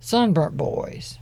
Sunburnt Boys.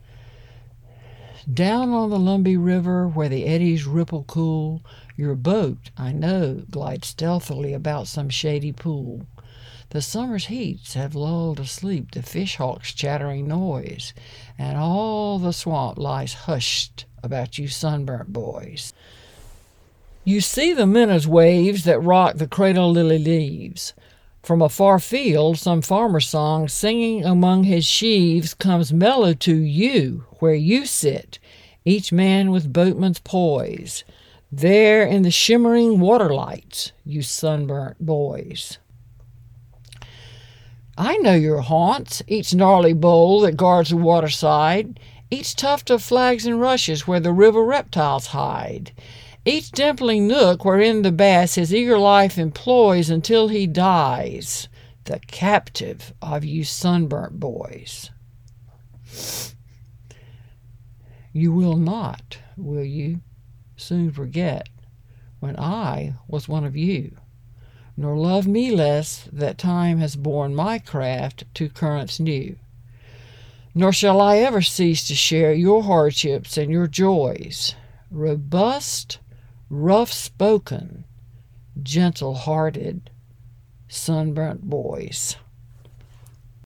Down on the Lumbee River, where the eddies ripple cool, your boat, I know, glides stealthily about some shady pool. The summer's heats have lulled asleep the fishhawk's chattering noise, and all the swamp lies hushed about you sunburnt boys. You see the minnows' waves that rock the cradle lily leaves. From a far field, some farmer's song singing among his sheaves comes mellow to you where you sit, each man with boatman's poise, there in the shimmering water lights, you sunburnt boys. I know your haunts, each gnarly bowl that guards the waterside, each tuft of flags and rushes where the river reptiles hide, each dimpling nook wherein the bass his eager life employs until he dies, the captive of you sunburnt boys. You will not, will you, soon forget when I was one of you, nor love me less that time has borne my craft to currents new. Nor shall I ever cease to share your hardships and your joys, robust, rough-spoken, gentle-hearted, sunburnt boys.